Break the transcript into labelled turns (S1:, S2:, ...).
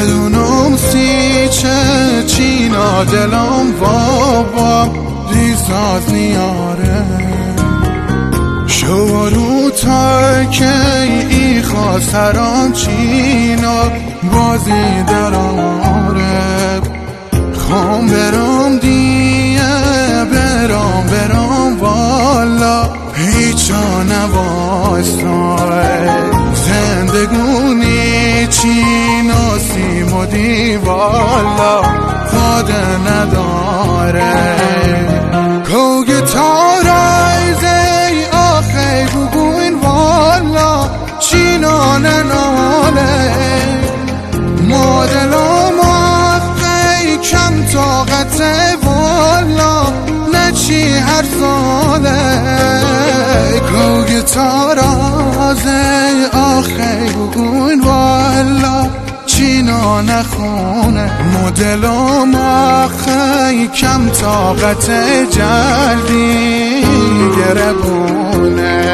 S1: ندونم سی چه چینا دلم بابا ریزاز نیاره شورو تا که ای خواستران چینا بازی دراره خوام برام دیه برام والا هیچا نواسای زندگونی چی ناسیم و دیوالا خاده نداره کوگ تارایزه آخی بگوین والا چی نانه ناله مادلام آخی کم طاقت والا نچی هر ساله کوگ تارازه آخی بگوین والا چینا نخونه مدلم آخی کم طاقت جلدی گربونه